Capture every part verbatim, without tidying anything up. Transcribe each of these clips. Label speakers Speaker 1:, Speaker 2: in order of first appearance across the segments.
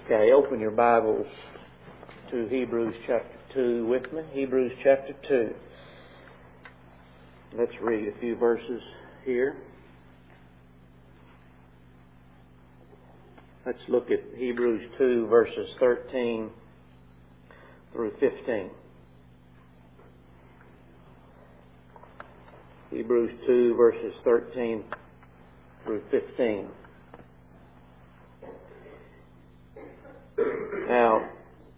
Speaker 1: Okay, open your Bibles to Hebrews chapter two with me. Hebrews chapter two. Let's read a few verses here. Let's look at Hebrews two, verses thirteen through fifteen. Hebrews two, verses thirteen through fifteen. Now,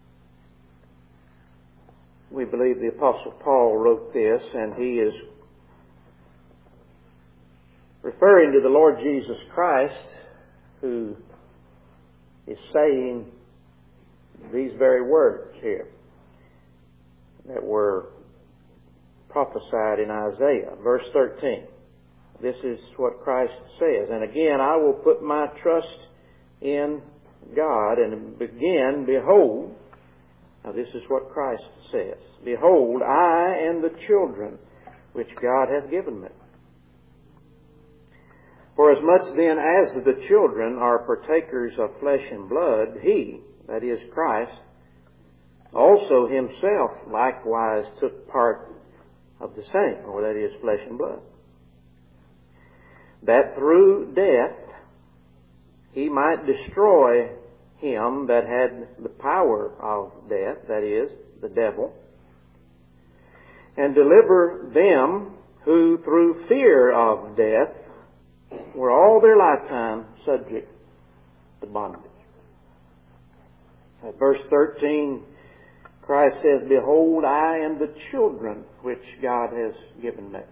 Speaker 1: we believe the Apostle Paul wrote this, and he is referring to the Lord Jesus Christ, who is saying these very words here that were prophesied in Isaiah. Verse thirteen. This is what Christ says. And again, I will put my trust in God, and begin, behold, now this is what Christ says, behold, I and the children which God hath given me. For as much then as the children are partakers of flesh and blood, he, that is Christ, also himself likewise took part of the same, or that is flesh and blood, that through death he might destroy him that had the power of death, that is, the devil, and deliver them who through fear of death were all their lifetime subject to bondage. At verse thirteen, Christ says, behold, I am the children which God has given me.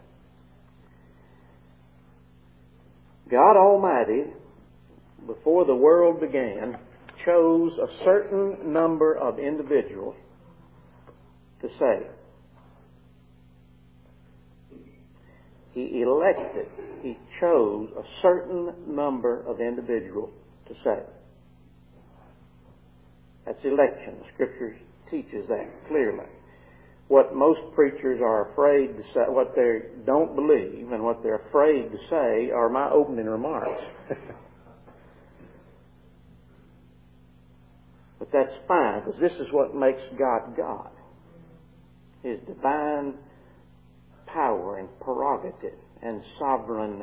Speaker 1: God Almighty, before the world began, chose a certain number of individuals to save. He elected, He chose a certain number of individuals to save. That's election. The Scripture teaches that clearly. What most preachers are afraid to say, what they don't believe and what they're afraid to say are my opening remarks. But that's fine, because this is what makes God God. His divine power and prerogative and sovereign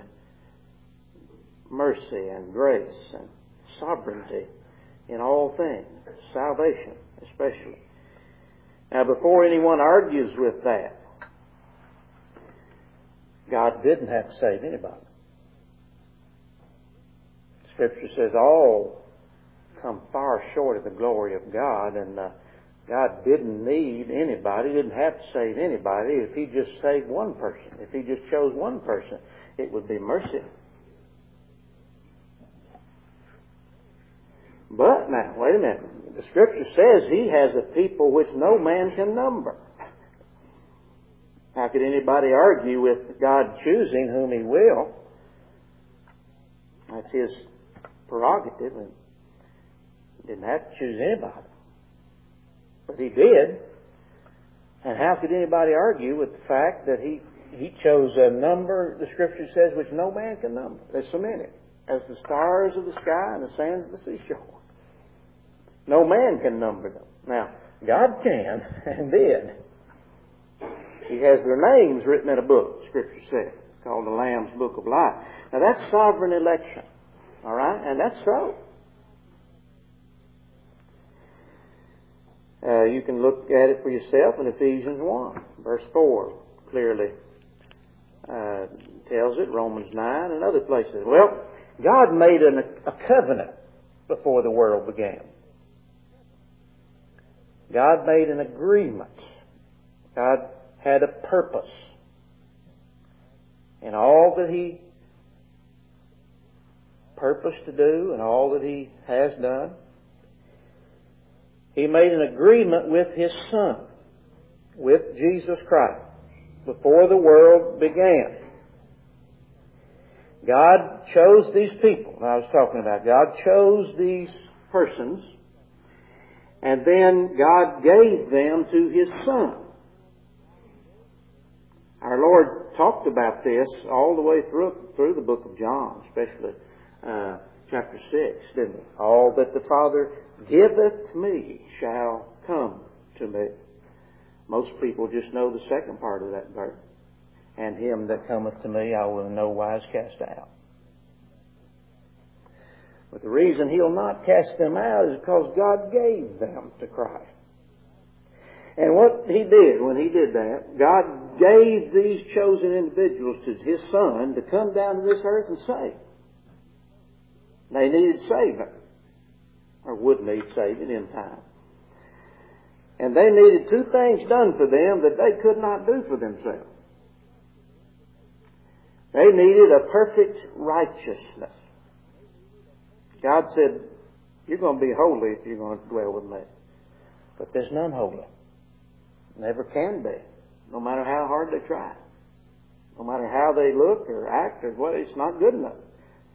Speaker 1: mercy and grace and sovereignty in all things, salvation especially. Now, before anyone argues with that, God didn't have to save anybody. Scripture says all come far short of the glory of God, and uh, God didn't need anybody, didn't have to save anybody. If He just saved one person, if He just chose one person, it would be mercy. But now, wait a minute. The Scripture says He has a people which no man can number. How could anybody argue with God choosing whom He will? That's His prerogative, and didn't have to choose anybody. But He did. And how could anybody argue with the fact that He, he chose a number, the Scripture says, which no man can number? There's so many. As the stars of the sky and the sands of the seashore. No man can number them. Now, God can, and did. He has their names written in a book, Scripture says, called the Lamb's Book of Life. Now, that's sovereign election. All right? And that's so. Uh, you can look at it for yourself in Ephesians one, verse four, clearly uh, tells it, Romans nine, and other places. Well, God made an, a covenant before the world began. God made an agreement. God had a purpose. And all that He purposed to do and all that He has done, He made an agreement with His Son, with Jesus Christ, before the world began. God chose these people. I was talking about God chose these persons, and then God gave them to His Son. Our Lord talked about this all the way through through the book of John, especially uh, chapter six, didn't he? All that the Father giveth me shall come to me. Most people just know the second part of that verse. And him that cometh to me I will in no wise cast out. But the reason he'll not cast them out is because God gave them to Christ. And what he did when he did that, God gave these chosen individuals to his Son to come down to this earth and save. They needed saving, or would need saving in time. And they needed two things done for them that they could not do for themselves. They needed a perfect righteousness. God said, you're going to be holy if you're going to dwell with me. But there's none holy. Never can be. No matter how hard they try. No matter how they look or act or what, it's not good enough.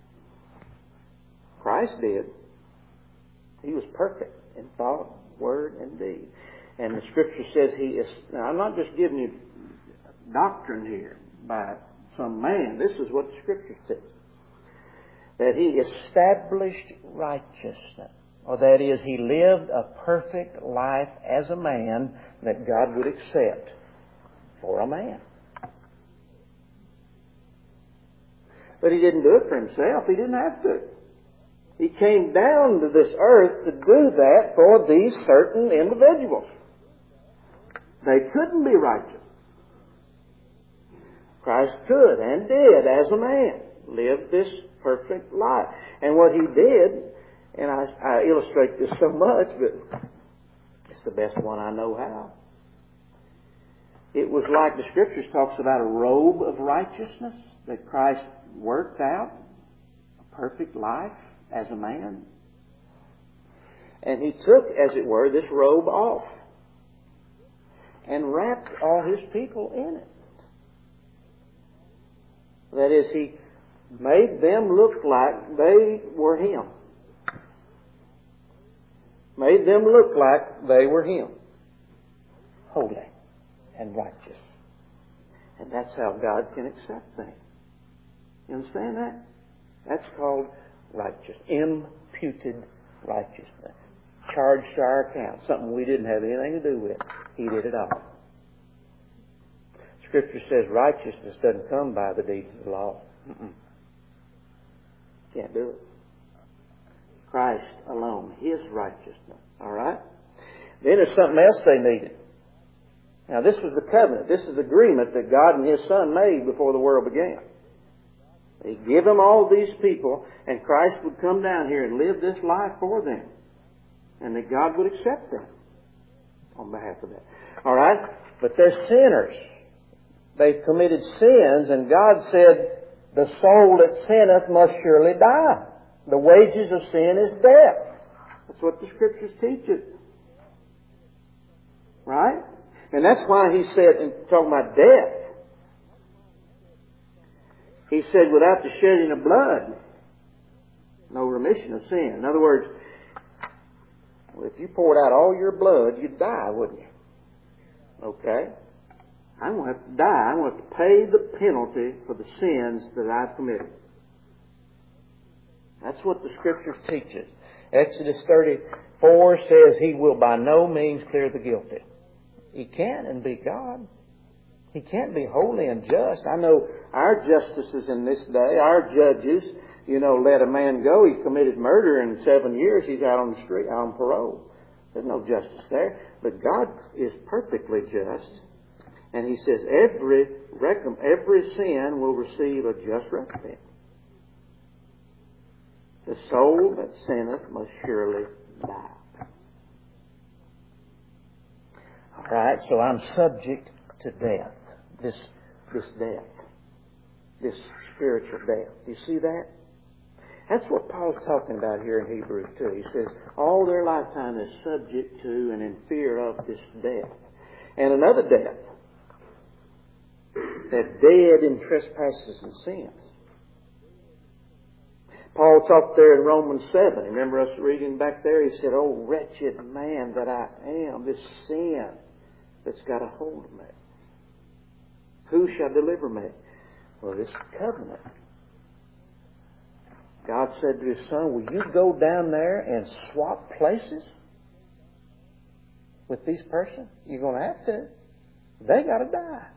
Speaker 1: Christ did. He was perfect in thought, word, and deed. And the Scripture says he is... Now, I'm not just giving you doctrine here by some man. This is what the Scripture says. That he established righteousness. Or that is, he lived a perfect life as a man that God would accept for a man. But he didn't do it for himself. He didn't have to. He came down to this earth to do that for these certain individuals. They couldn't be righteous. Christ could and did as a man live this perfect life. And what he did, and I, I illustrate this so much, but it's the best one I know how. It was like the Scriptures talks about a robe of righteousness that Christ worked out, a perfect life as a man. And he took, as it were, this robe off and wrapped all his people in it. That is, he made them look like they were him. Made them look like they were him. Holy and righteous. And that's how God can accept things. You understand that? That's called righteous. Imputed righteousness. Charged to our account. Something we didn't have anything to do with. He did it all. Scripture says righteousness doesn't come by the deeds of the law. Mm-mm. Can't do it. Christ alone. His righteousness. All right? Then there's something else they needed. Now this was the covenant. This is the agreement that God and His Son made before the world began. He'd give them all these people, and Christ would come down here and live this life for them. And that God would accept them on behalf of that. All right? But they're sinners. They've committed sins, and God said, the soul that sinneth must surely die. The wages of sin is death. That's what the Scriptures teach it. Right? And that's why He said, in talking about death, He said, without the shedding of blood, no remission of sin. In other words, well, if you poured out all your blood, you'd die, wouldn't you? Okay? I'm going to have to die. I'm going to have to pay the penalty for the sins that I've committed. That's what the Scriptures teaches. Exodus thirty-four says He will by no means clear the guilty. He can't and be God. He can't be holy and just. I know our justices in this day, our judges, you know, let a man go. He's committed murder in seven years. He's out on the street, out on parole. There's no justice there. But God is perfectly just. And He says every every sin will receive a just recompense. The soul that sinneth must surely die. All right, so I'm subject to death. This this death. This spiritual death. Do you see that? That's what Paul's talking about here in Hebrews two. He says, all their lifetime is subject to and in fear of this death. And another death. That dead in trespasses and sins. Paul talked there in Romans seven. Remember us reading back there? He said, oh, wretched man that I am, this sin that's got a hold of me. Who shall deliver me? Well, this covenant. God God said to His Son, will you go down there and swap places with these persons? You're going to have to. They got to die.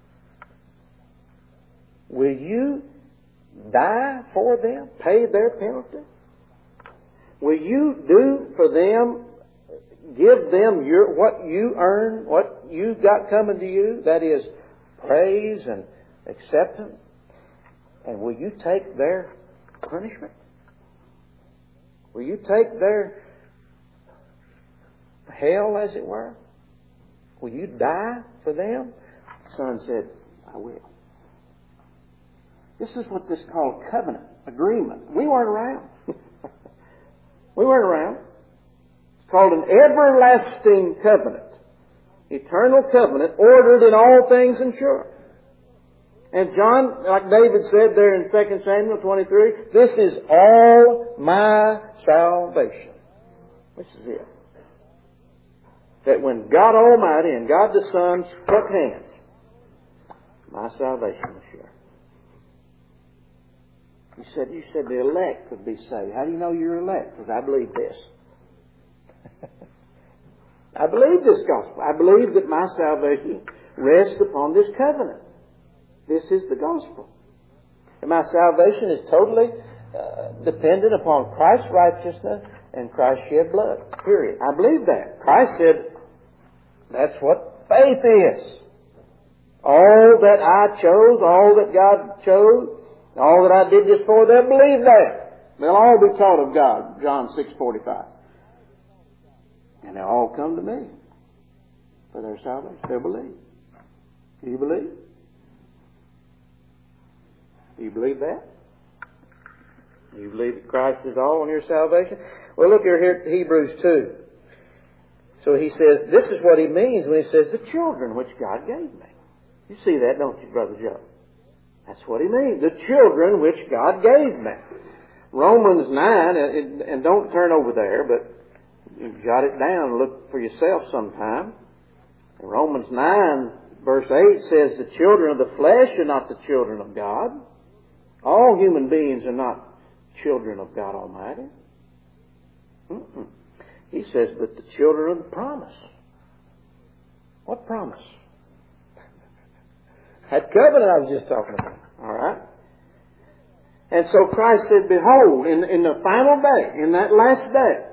Speaker 1: Will you die for them? Pay their penalty? Will you do for them, give them your what you earn, what you got coming to you? That is praise and acceptance. And will you take their punishment? Will you take their hell, as it were? Will you die for them? The Son said, I will. This is what this is called covenant, agreement. We weren't around. We weren't around. It's called an everlasting covenant. Eternal covenant, ordered in all things and sure. And John, like David said there in Second Samuel twenty-three, this is all my salvation. This is it. That when God Almighty and God the Son struck hands, my salvation was sure. You said, you said the elect would be saved. How do you know you're elect? Because I believe this. I believe this gospel. I believe that my salvation rests upon this covenant. This is the gospel. And my salvation is totally uh, dependent upon Christ's righteousness and Christ's shed blood. Period. I believe that. Christ said, that's what faith is. All that I chose, all that God chose, all that I did this for, they'll believe that. They'll all be taught of God. John six forty-five. And they'll all come to me for their salvation. They'll believe. Do you believe? Do you believe that? Do you believe that Christ is all in your salvation? Well, look here at Hebrews two. So he says, this is what he means when he says, the children which God gave me. You see that, don't you, Brother Joe? That's what he means. The children which God gave me. Romans nine, and, and don't turn over there, but jot it down and look for yourself sometime. In Romans nine, verse eight says, the children of the flesh are not the children of God. All human beings are not children of God Almighty. Mm-mm. He says, but the children of the promise. What promise? That covenant I was just talking about. All right? And so Christ said, behold, in, in the final day, in that last day,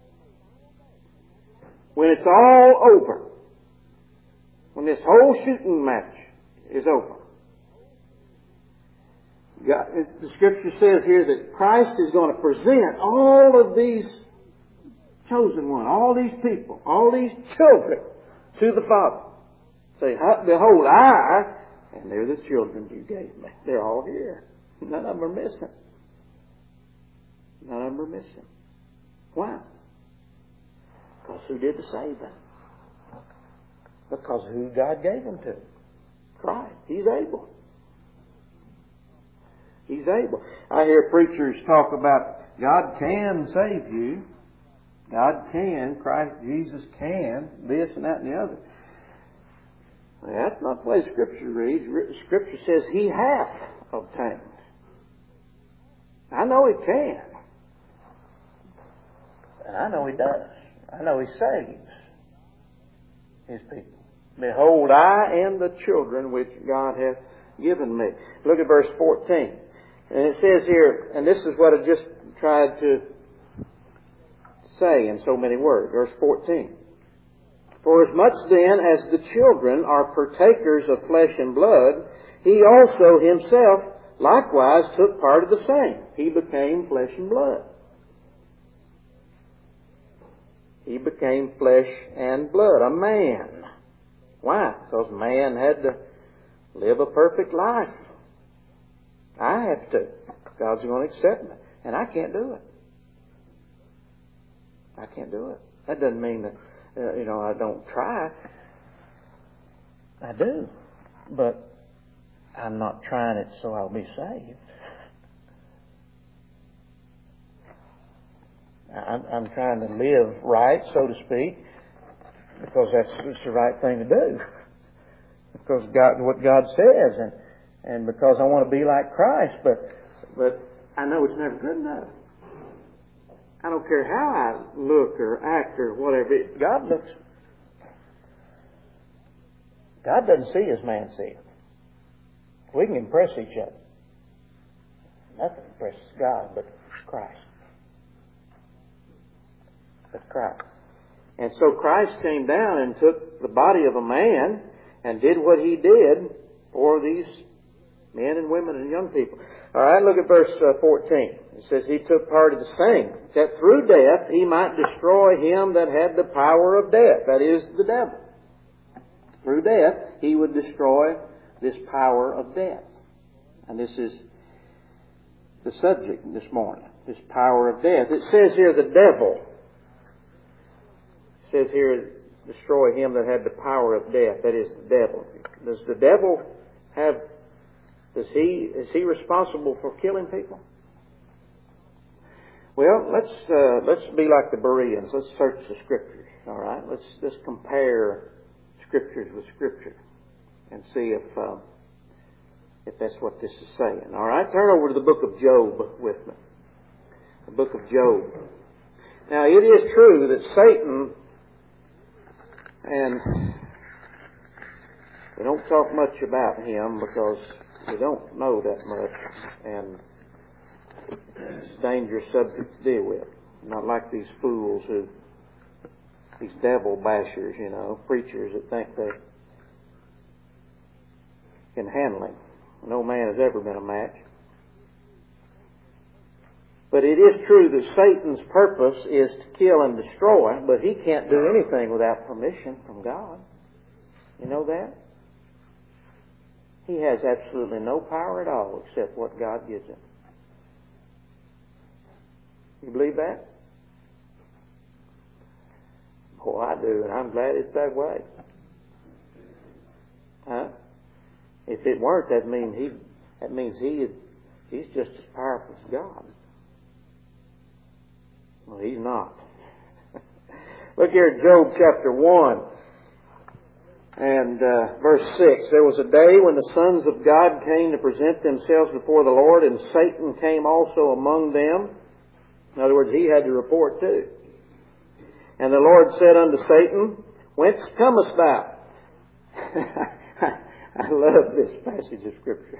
Speaker 1: when it's all over, when this whole shooting match is over, God, the Scripture says here that Christ is going to present all of these chosen ones, all these people, all these children to the Father. Say, behold, I, and they're the children you gave me. They're all here. None of them are missing. None of them are missing. Why? Because who did the saving? Because who God gave them to? Christ. He's able. He's able. I hear preachers talk about God can save you. God can. Christ Jesus can. This and that and the other. Well, that's not the way Scripture reads. Scripture says He hath obtained. I know He can. And I know He does. I know He saves His people. Behold, I am the children which God hath given me. Look at verse fourteen. And it says here, and this is what I just tried to say in so many words. Verse fourteen. For as much then as the children are partakers of flesh and blood, He also Himself likewise took part of the same. He became flesh and blood. He became flesh and blood, a man. Why? Because man had to live a perfect life. I have to. God's going to accept me. And I can't do it. I can't do it. That doesn't mean that, uh, you know, I don't try. I do. But I'm not trying it so I'll be saved. I'm, I'm trying to live right, so to speak, because that's, that's the right thing to do. Because God, what God says, and and because I want to be like Christ. But but I know it's never good enough. I don't care how I look or act or whatever. God looks. God doesn't see as man seeth. We can impress each other. Nothing impresses God but Christ. But Christ. And so Christ came down and took the body of a man and did what He did for these men and women and young people. All right, look at verse uh, fourteen. It says, He took part of the same, that through death He might destroy him that had the power of death, that is, the devil. Through death, He would destroy this power of death. And this is the subject this morning, this power of death. It says here, the devil. It says here, destroy him that had the power of death, that is, the devil. Does the devil have, does he, is he responsible for killing people? Well, let's, uh, let's be like the Bereans. Let's search the Scriptures, all right? Let's, let's compare Scriptures with Scripture and see if, uh, if that's what this is saying. All right? Turn over to the book of Job with me. The book of Job. Now, it is true that Satan, and we don't talk much about him because we don't know that much, and it's a dangerous subject to deal with. Not like these fools who, these devil bashers, you know, preachers that think they can handle him. No man has ever been a match. But it is true that Satan's purpose is to kill and destroy, but he can't do anything without permission from God. You know that? He has absolutely no power at all except what God gives him. You believe that? Oh, I do, and I'm glad it's that way. Huh? If it weren't, that means he that means he is, he's just as powerful as God. Well, he's not. Look here at Job chapter one and uh, verse six. There was a day when the sons of God came to present themselves before the Lord, and Satan came also among them. In other words, he had to report too. And the Lord said unto Satan, Whence comest thou? I love this passage of Scripture.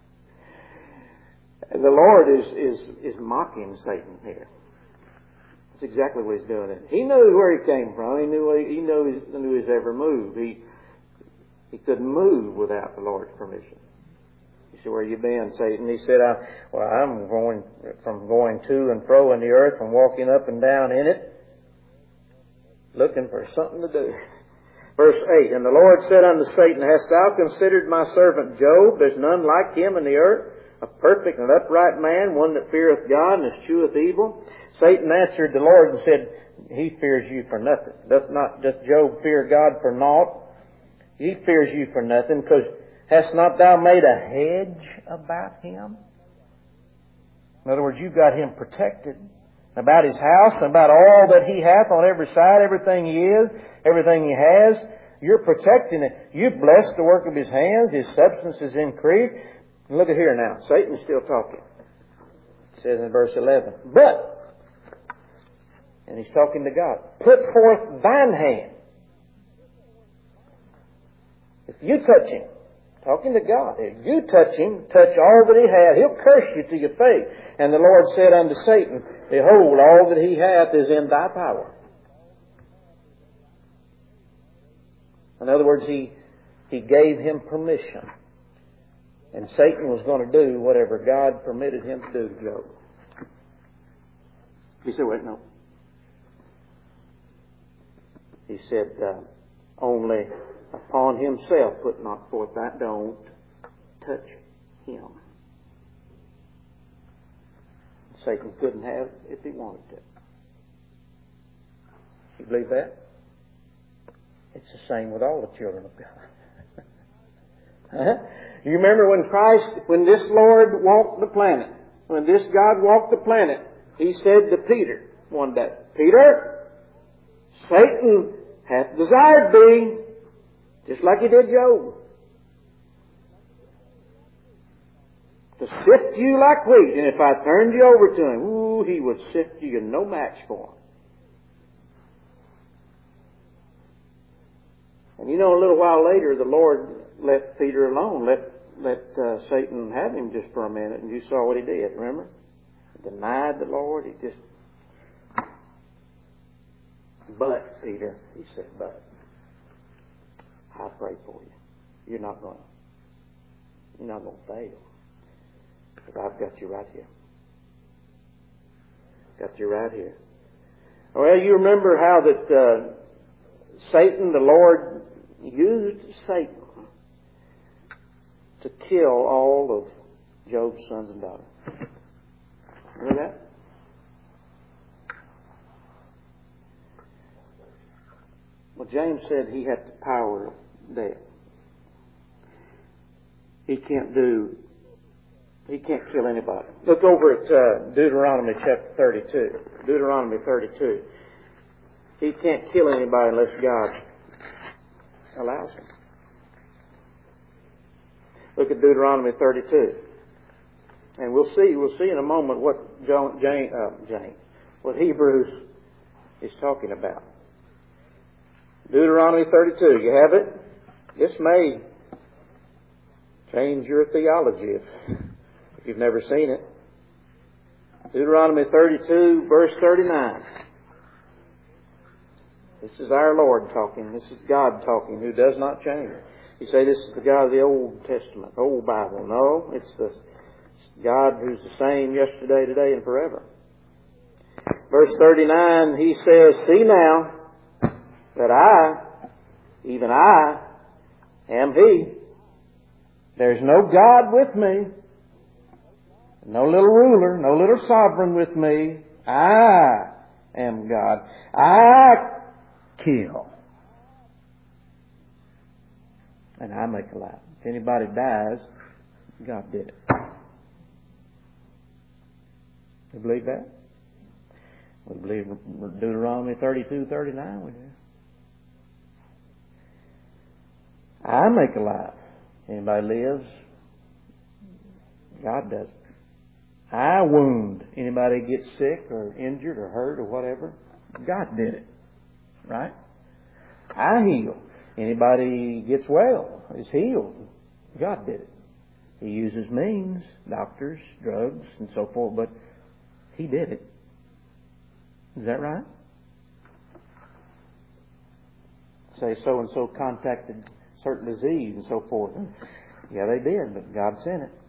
Speaker 1: The Lord is, is, is mocking Satan here. That's exactly what he's doing. He knew where he came from. He knew he knew his, knew his every move. He he couldn't move without the Lord's permission. He said, Where you been, Satan? He said, I, Well, I'm going from going to and fro in the earth, from walking up and down in it, looking for something to do. Verse eight, And the Lord said unto Satan, Hast thou considered my servant Job? There's none like him in the earth, a perfect and upright man, one that feareth God and escheweth evil. Satan answered the Lord and said, He fears you for nothing. Doth not doth Job fear God for naught? He fears you for nothing, because hast not thou made a hedge about him? In other words, you've got him protected. About his house, and about all that he hath on every side, everything he is, everything he has. You're protecting it. You've blessed the work of his hands. His substance is increased. And look at here now. Satan's still talking. It says in verse eleven, But, and he's talking to God, Put forth thine hand. If you touch him, talking to God, if you touch him, touch all that he hath, he'll curse you to your face. And the Lord said unto Satan, Behold, all that he hath is in thy power. In other words, he, he gave him permission. And Satan was going to do whatever God permitted him to do to Job. He said, wait, no. He said, uh, only upon himself put not forth that, don't touch him. Satan couldn't have it if he wanted to. You believe that? It's the same with all the children of God. Huh? You remember when Christ, when this Lord walked the planet, when this God walked the planet, He said to Peter one day, Peter, Satan hath desired thee, just like he did Job. to sift you like wheat. And if I turned you over to him, ooh, he would sift you. You're no match for him. And you know, a little while later, the Lord let Peter alone, let let uh, Satan have him just for a minute, and you saw what he did, remember? He denied the Lord. He just, but, Peter, he said, but, I pray for you. You're not going to, you're not going to fail. Because I've got you right here. Got you right here. Well, you remember how that uh, Satan, the Lord, used Satan to kill all of Job's sons and daughters. Remember that? Well, James said he had the power of death. He can't do, he can't kill anybody. Look over at uh, Deuteronomy chapter thirty-two. Deuteronomy thirty-two. He can't kill anybody unless God allows him. Look at Deuteronomy thirty-two. And we'll see, we'll see in a moment what John, James, uh, James, what Hebrews is talking about. Deuteronomy thirty-two. You have it? This may change your theology if, if you've never seen it. Deuteronomy thirty-two, verse thirty-nine. This is our Lord talking. This is God talking, who does not change. You say this is the God of the Old Testament, Old Bible. No, it's the God who's the same yesterday, today, and forever. Verse thirty-nine, he says, see now that I, even I, am He. There's no God with me. No little ruler, no little sovereign with me. I am God. I kill. And I make alive. If anybody dies, God did it. You believe that? We believe Deuteronomy thirty-two, thirty-nine. We do. I make alive. Anybody lives, God does it. I wound. Anybody gets sick or injured or hurt or whatever, God did it. Right? I heal. Anybody gets well, is healed, God did it. He uses means, doctors, drugs, and so forth, but He did it. Is that right? Say so-and-so contacted certain disease and so forth. Yeah, they did, but God sent it.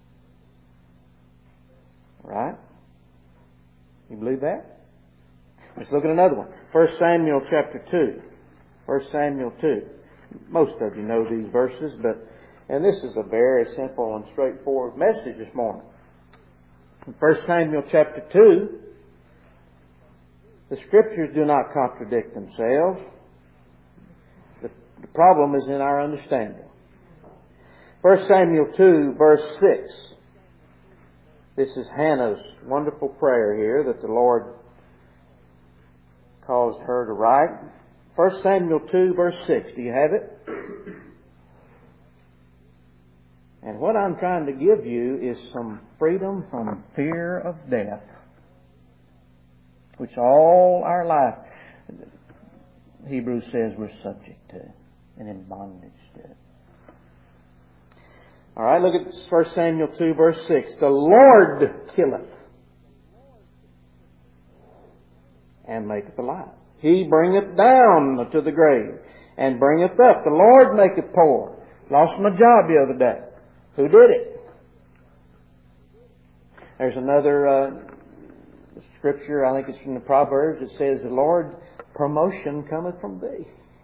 Speaker 1: Right? You believe that? Let's look at another one. First Samuel chapter two. First Samuel two. Most of you know these verses, but and this is a very simple and straightforward message this morning. In First Samuel chapter two, the Scriptures do not contradict themselves. The, the problem is in our understanding. First Samuel two, verse six. This is Hannah's wonderful prayer here that the Lord caused her to write. First Samuel two, verse six. Do you have it? And what I'm trying to give you is some freedom from fear of death, which all our life, Hebrews says, we're subject to and in bondage to. All right, look at First Samuel two, verse six. The Lord killeth and maketh alive. He bringeth down to the grave and bringeth up. The Lord maketh poor. Lost my job the other day. Who did it? There's another uh, scripture, I think it's from the Proverbs, that says, the Lord, promotion cometh from thee.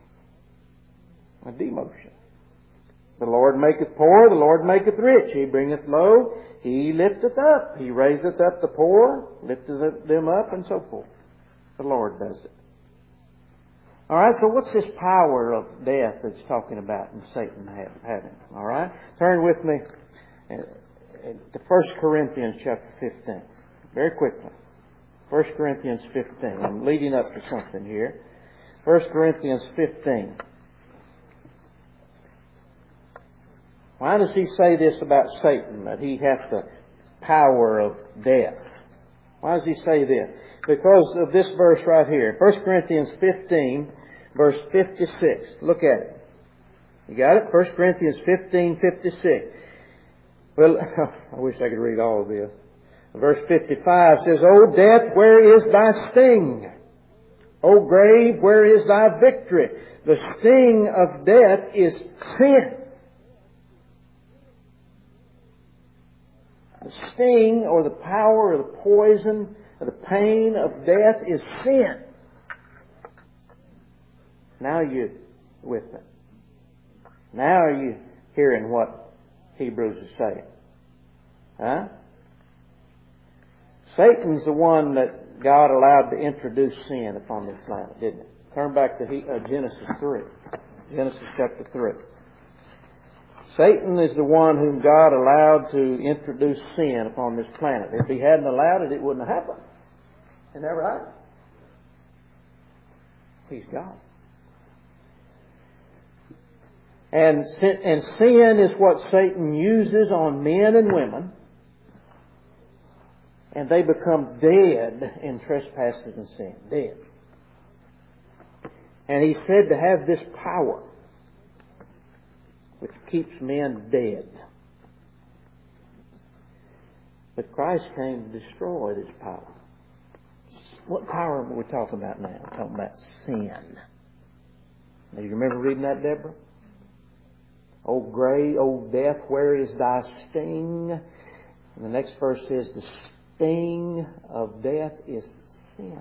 Speaker 1: A demotion. The Lord maketh poor, the Lord maketh rich. He bringeth low, He lifteth up. He raiseth up the poor, lifteth them up, and so forth. The Lord does it. All right, so what's this power of death that's talking about and Satan having? All right, turn with me to First Corinthians chapter fifteen. Very quickly. First Corinthians fifteen. I'm leading up to something here. First Corinthians fifteen. Why does he say this about Satan, that he has the power of death? Why does he say this? Because of this verse right here. First Corinthians fifteen, verse fifty-six. Look at it. You got it? First Corinthians fifteen, fifty-six. Well, I wish I could read all of this. Verse fifty-five says, O death, where is thy sting? O grave, where is thy victory? The sting of death is sin. The sting or the power or the poison or the pain of death is sin. Now you're with me. Now are you hearing what Hebrews is saying? Huh? Satan's the one that God allowed to introduce sin upon this planet, didn't it? Turn back to Genesis three. Genesis chapter three. Satan is the one whom God allowed to introduce sin upon this planet. If He hadn't allowed it, it wouldn't have happened. Isn't that right? He's God. And sin, and sin is what Satan uses on men and women, and they become dead in trespasses and sin. Dead. And he's said to have this power which keeps men dead. But Christ came to destroy this power. What power are we talking about now? We're talking about sin. Now, you remember reading that, Deborah? O grave, O death, where is thy sting? And the next verse says, the sting of death is sin.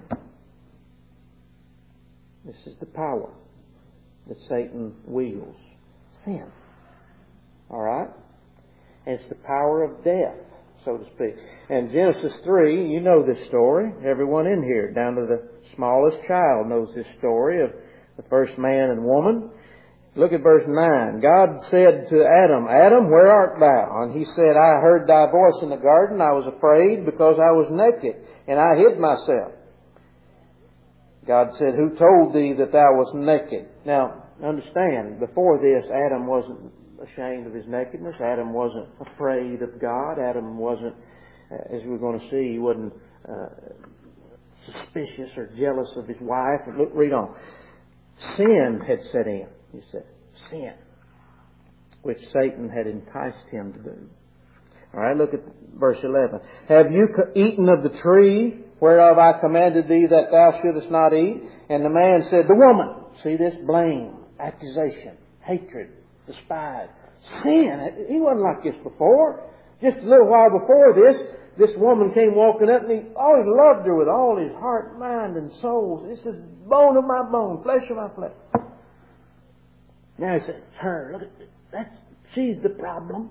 Speaker 1: This is the power that Satan wields. Sin. All right? And it's the power of death, so to speak. And Genesis three, you know this story. Everyone in here, down to the smallest child, knows this story of the first man and woman. Look at verse nine. God said to Adam, Adam, where art thou? And he said, I heard thy voice in the garden. I was afraid because I was naked, and I hid myself. God said, who told thee that thou wast naked? Now, understand, before this, Adam wasn't ashamed of his nakedness. Adam wasn't afraid of God. Adam wasn't, as we're going to see, he wasn't uh, suspicious or jealous of his wife. Look, read on. Sin had set in, he said. Sin, which Satan had enticed him to do. All right, look at verse eleven. Have you eaten of the tree whereof I commanded thee that thou shouldest not eat? And the man said, the woman. See this? Blame, accusation, hatred, despise, sin. He wasn't like this before. Just a little while before this, this woman came walking up and he always loved her with all his heart, mind, and soul. This is bone of my bone, flesh of my flesh. Now he says, it's her. Look at this. That's, she's the problem.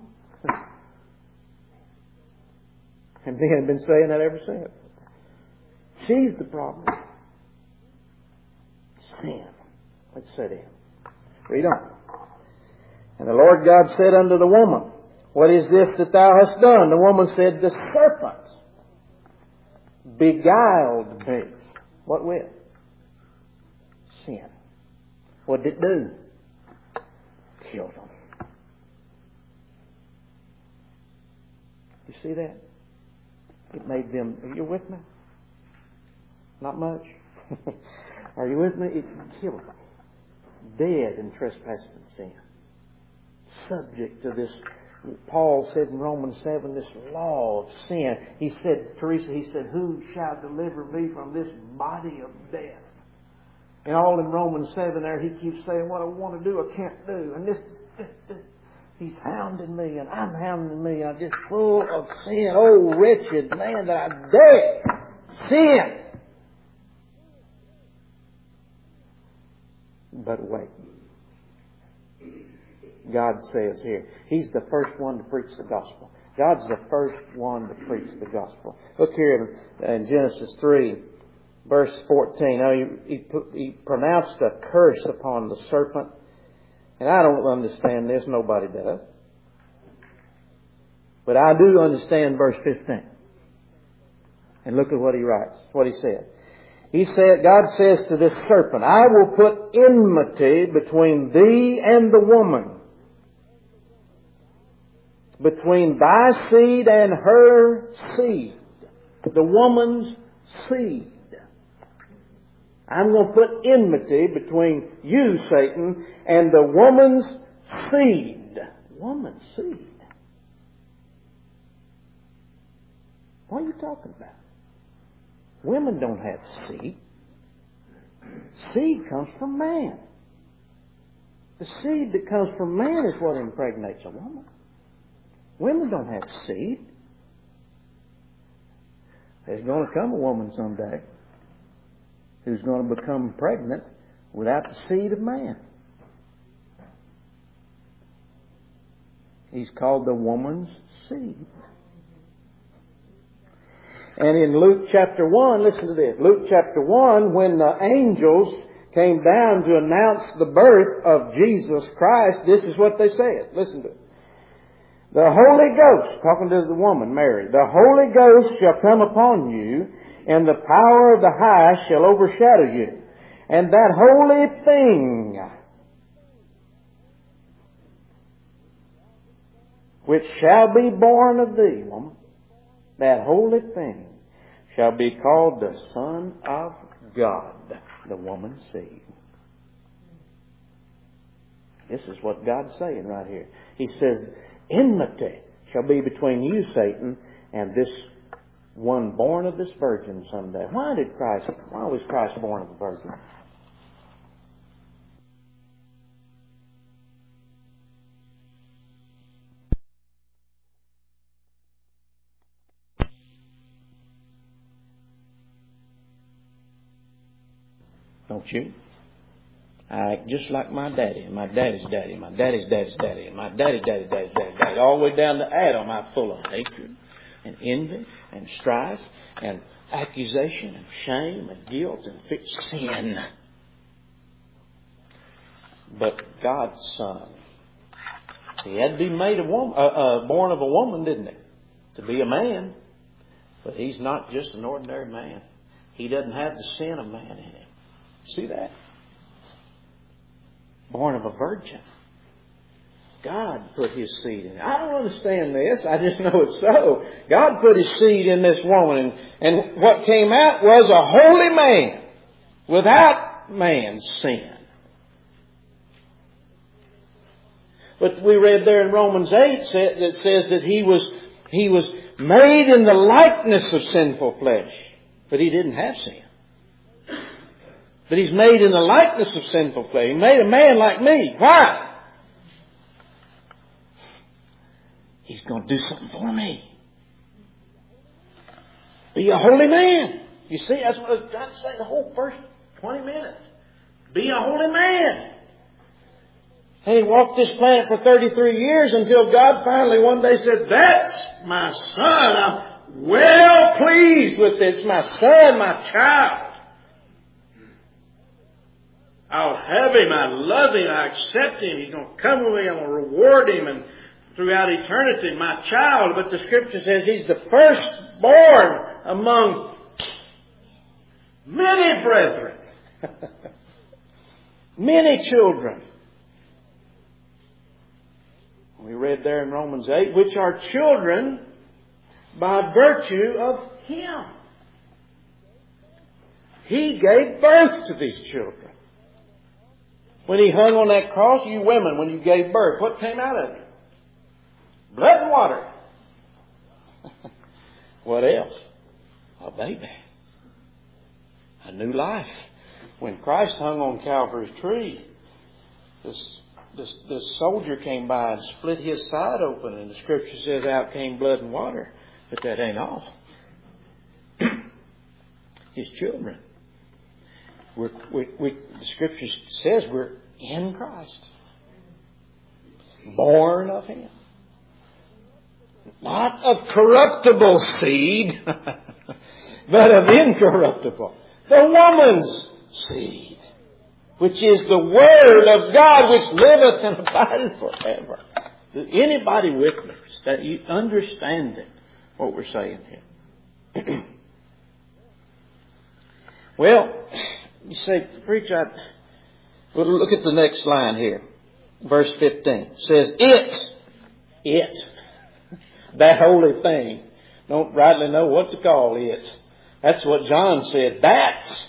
Speaker 1: And men have been saying that ever since. She's the problem. Sin. Let's set in. Read on. And the Lord God said unto the woman, what is this that thou hast done? The woman said, the serpent beguiled me. What with? Sin. What did it do? Killed them. You see that? It made them, are you with me? Not much. Are you with me? It killed them. Dead in trespass and sin. Subject to this, Paul said in Romans seven, this law of sin. He said, Teresa, he said, who shall deliver me from this body of death? And all in Romans seven there, he keeps saying, what I want to do, I can't do. And this, this, this, he's hounding me, and I'm hounding me. I'm just full of sin. Oh, wretched man that I'm dead. Sin. But wait. God says here, He's the first one to preach the gospel. God's the first one to preach the gospel. Look here in, in Genesis three, verse fourteen. Now, he, he, he pronounced a curse upon the serpent. And I don't understand this. Nobody does. But I do understand verse fifteen. And look at what he writes, what he said. He said, God says to this serpent, I will put enmity between thee and the woman, between thy seed and her seed. The woman's seed. I'm going to put enmity between you, Satan, and the woman's seed. Woman's seed. What are you talking about? Women don't have seed. Seed comes from man. The seed that comes from man is what impregnates a woman. Women don't have seed. There's going to come a woman someday who's going to become pregnant without the seed of man. He's called the woman's seed. And in Luke chapter one, listen to this. Luke chapter one, when the angels came down to announce the birth of Jesus Christ, this is what they said. Listen to it. The Holy Ghost, talking to the woman, Mary, the Holy Ghost shall come upon you, and the power of the Highest shall overshadow you. And that holy thing which shall be born of thee, woman, that holy thing shall be called the Son of God, the woman's seed. This is what God's saying right here. He says, enmity shall be between you, Satan, and this one born of this virgin someday. Why did Christ, why was Christ born of a virgin? Don't you? I act just like my daddy, and my daddy's daddy, and my daddy's daddy's daddy, and my daddy's daddy's daddy's daddy's daddy. All the way down to Adam, I'm full of hatred and envy and strife and accusation and shame and guilt and fixed sin. But God's Son, He had to be made a woman, uh, uh, born of a woman, didn't He? To be a man. But He's not just an ordinary man. He doesn't have the sin of man in Him. See that? Born of a virgin. God put His seed in it. I don't understand this. I just know it's so. God put His seed in this woman. And, and what came out was a holy man without man's sin. But we read there in Romans eight that says that he was, he was made in the likeness of sinful flesh. But He didn't have sin. But He's made in the likeness of sinful flesh. He made a man like me. Why? He's going to do something for me. Be a holy man. You see, that's what I was trying to say the whole first twenty minutes. Be a holy man. And He walked this planet for thirty-three years until God finally one day said, that's my son. I'm well pleased with this. It's my son, my child. I'll have him, I love him, I accept him, he's going to come with me, I'm going to reward him and throughout eternity, my child. But the Scripture says he's the firstborn among many brethren, many children. We read there in Romans eight, which are children by virtue of Him. He gave birth to these children. When He hung on that cross, you women, when you gave birth, what came out of you? Blood and water. What else? A baby. A new life. When Christ hung on Calvary's tree, this, this, this soldier came by and split His side open, and the Scripture says out came blood and water. But that ain't all. His children. We're, we, we, the Scripture says we're in Christ. Born of Him. Not of corruptible seed, but of incorruptible. The woman's seed, which is the Word of God which liveth and abideth forever. Is anybody with me? That you understanding what we're saying here? Well, you say, preacher, well, look at the next line here. Verse fifteen. It says, it, it.
Speaker 2: that holy thing. Don't rightly know what to call it. That's what John said. That's.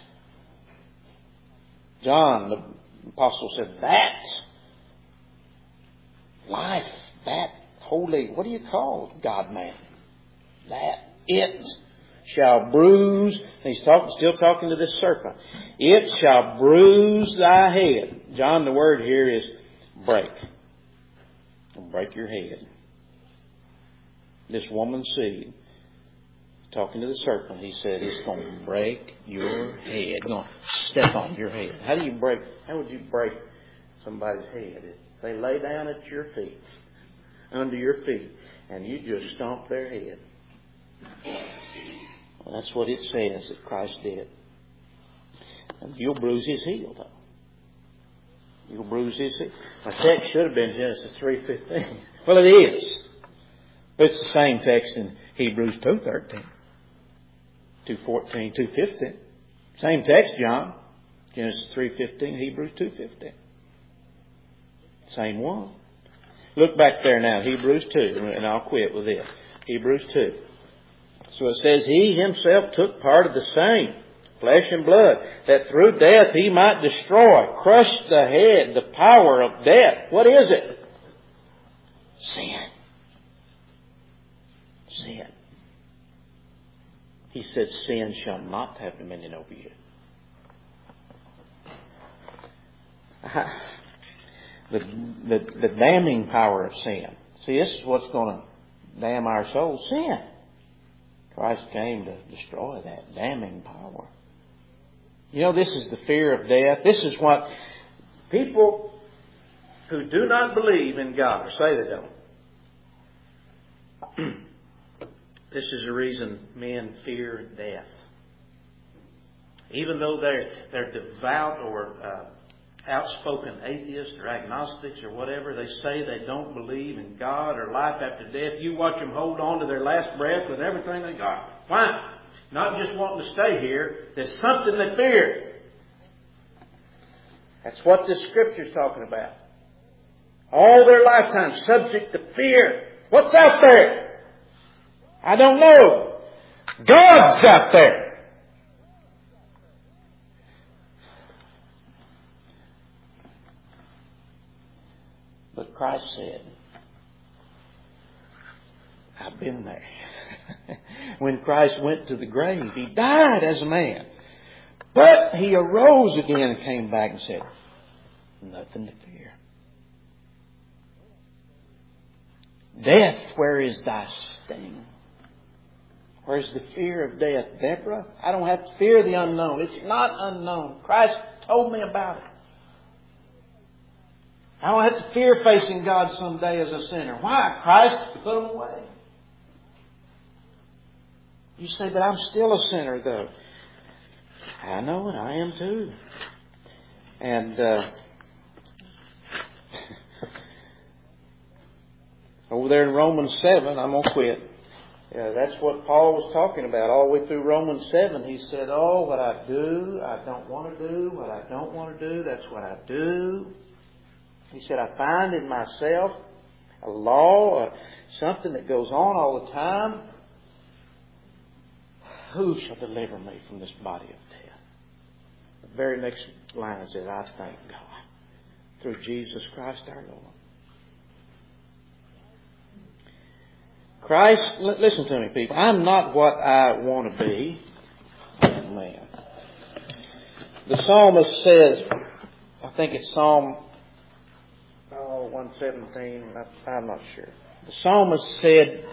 Speaker 2: John, the apostle, said, that's life. That holy, what do you call God-man? That it shall bruise. And he's talking, still talking to this serpent. It shall bruise thy head. John, the word here is break. It'll break your head. This woman's seed, talking to the serpent, he said, it's going to break your head. It's going to step on your head. How do you break? How would you break somebody's head? They lay down at your feet, under your feet, and you just stomp their head. Well, that's what it says that Christ did. And you'll bruise his heel, though. You'll bruise his heel. My text should have been Genesis three fifteen. Well, it is. But it's the same text in Hebrews two thirteen, two fourteen, two fifteen. Same text, John. Genesis three fifteen, Hebrews two fifteen. Same one. Look back there now, Hebrews two, and I'll quit with this. Hebrews two. So it says, he himself took part of the same, flesh and blood, that through death he might destroy, crush the head, the power of death. What is it? Sin. Sin. He said, sin shall not have dominion over you. The, the, the damning power of sin. See, this is what's going to damn our souls. Sin. Christ came to destroy that damning power. You know, this is the fear of death. This is what people who do not believe in God, or say they don't, this is the reason men fear death. Even though they're, they're devout or uh, outspoken atheists or agnostics or whatever, they say they don't believe in God or life after death. You watch them hold on to their last breath with everything they got. Why? Not just wanting to stay here. There's something they fear. That's what this Scripture's talking about. All their lifetime subject to fear. What's out there? I don't know. God's out there. But Christ said, I've been there. When Christ went to the grave, he died as a man. But he arose again and came back and said, nothing to fear. Death, where is thy sting? Where's the fear of death? Deborah, I don't have to fear the unknown. It's not unknown. Christ told me about it. I don't have to fear facing God someday as a sinner. Why? Christ put them away. You say, but I'm still a sinner, though. I know it. I am too. And uh, over there in Romans seven, I'm going to quit. Yeah, that's what Paul was talking about all the way through Romans seven. He said, oh, what I do, I don't want to do. What I don't want to do, that's what I do. He said, I find in myself a law, uh, something that goes on all the time. Who shall deliver me from this body of death? The very next line says, I thank God through Jesus Christ our Lord. Christ, listen to me, people. I'm not what I want to be. Man. The psalmist says, I think it's Psalm oh, one seventeen, I'm not sure. The psalmist said,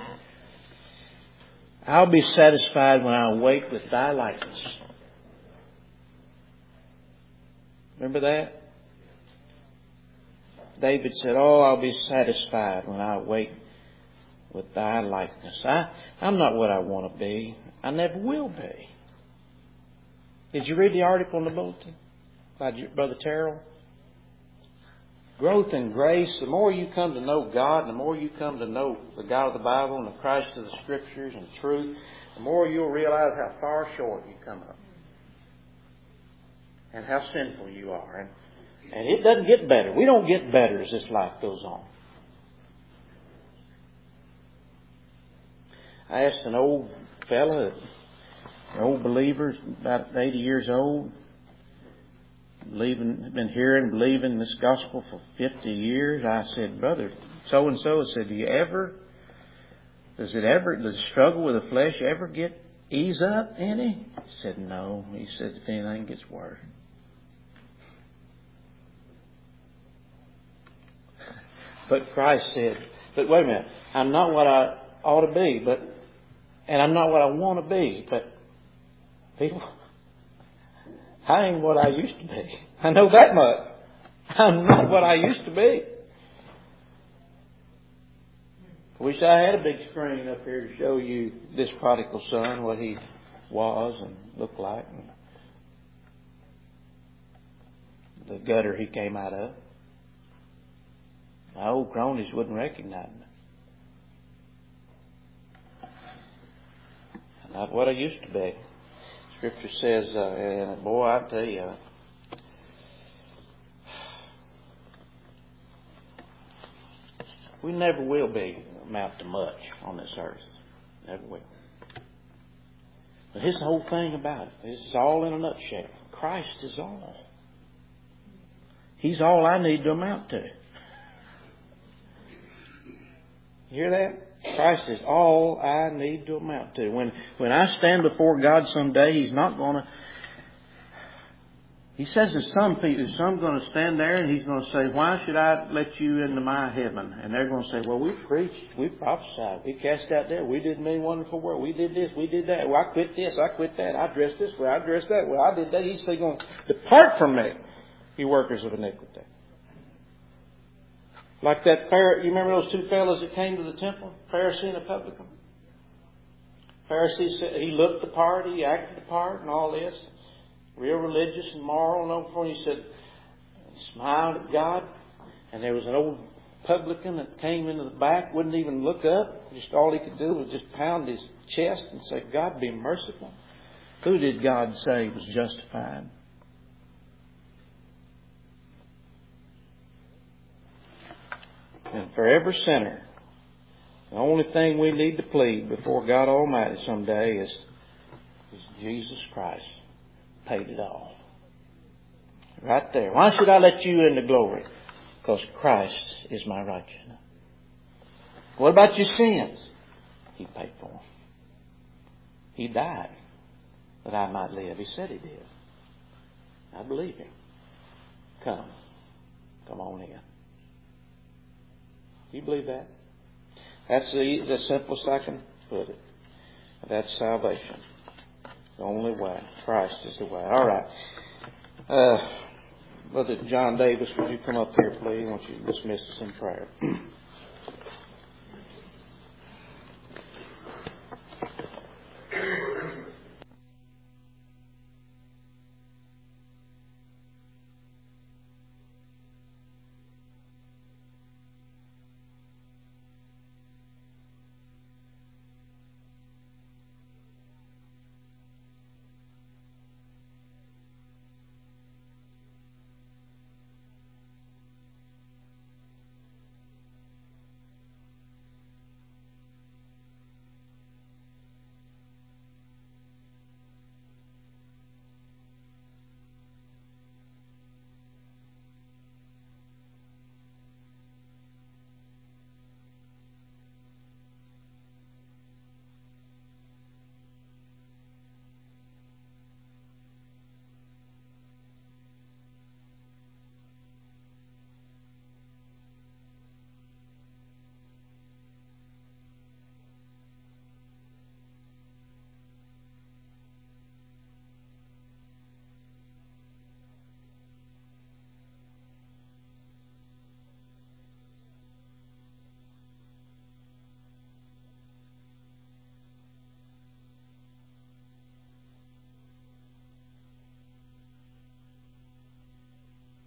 Speaker 2: I'll be satisfied when I awake with thy likeness. Remember that? David said, oh, I'll be satisfied when I awake with thy likeness. I, I'm not what I want to be. I never will be. Did you read the article in the bulletin by Brother Terrell? Growth in grace, the more you come to know God, the more you come to know the God of the Bible and the Christ of the Scriptures and truth, the more you'll realize how far short you come up. And how sinful you are. And, and it doesn't get better. We don't get better as this life goes on. I asked an old fella, an old believer, about eighty years old, believing, been hearing, believing this gospel for fifty years. I said, brother, so and so, I said, do you ever, does it ever, does the struggle with the flesh ever get ease up any? He said, no. He said, if anything, it gets worse. But Christ said, but wait a minute, I'm not what I ought to be, but, and I'm not what I want to be, but people, I ain't what I used to be. I know that much. I'm not what I used to be. I wish I had a big screen up here to show you this prodigal son, what he was and looked like, and the gutter he came out of. My old cronies wouldn't recognize me. I'm not what I used to be. Scripture says, uh, and boy, I tell you, we never will be amount to much on this earth. Never will. But here's the whole thing about it. This is all in a nutshell. Christ is all. He's all I need to amount to. You hear that? Christ is all I need to amount to. When when I stand before God someday, He's not going to... He says there's some people, there's some going to stand there and He's going to say, why should I let you into my heaven? And they're going to say, well, we preached, we prophesied, we cast out there, we did many wonderful works, we did this, we did that. Well, I quit this, I quit that, I dressed this way, I dressed that way, I did that. He's going to depart from me, you workers of iniquity. Like that Pharisee, you remember those two fellows that came to the temple? Pharisee and a publican? Pharisee said, he looked the part, he acted the part and all this. Real religious and moral and all before. He said, smiled at God. And there was an old publican that came into the back, wouldn't even look up. Just all he could do was just pound his chest and say, God be merciful. Who did God say was justified? And for every sinner, the only thing we need to plead before God Almighty someday is, is Jesus Christ paid it all. Right there. Why should I let you into glory? Because Christ is my righteousness. What about your sins? He paid for them. He died that I might live. He said He did. I believe Him. Come. Come on in. Do you believe that? That's the, the simplest I can put it. That's salvation. The only way. Christ is the way. All right. Uh, Brother John Davis, would you come up here, please? I want you to dismiss us in prayer.